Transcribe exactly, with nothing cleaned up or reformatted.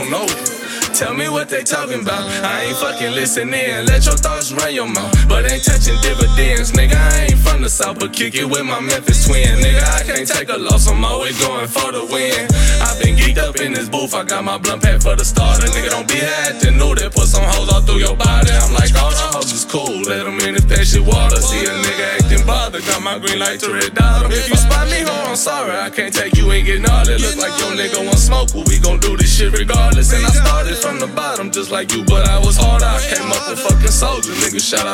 don't know. Tell me what they talking about. I ain't fucking listening. Let your thoughts run your mouth, but ain't touching dividends. Nigga, I ain't from the south, but kick it with my Memphis twin. Nigga, I can't take a loss, I'm always going for the win. I been geeked up in this booth, I got my blunt pack for the starter. Nigga, don't be acting new, they put some hoes all through your body. I'm like, all the hoes is cool, let them in if that shit water. See a nigga acting bothered, got my green light to red dot. If you spot me, ho, I'm sorry, I can't take you, ain't getting all that. Look like your nigga want smoke, but we gon' do this shit regardless. And I started from the bottom just like you, but I was harder. I came up a fucking soldier, nigga, shout out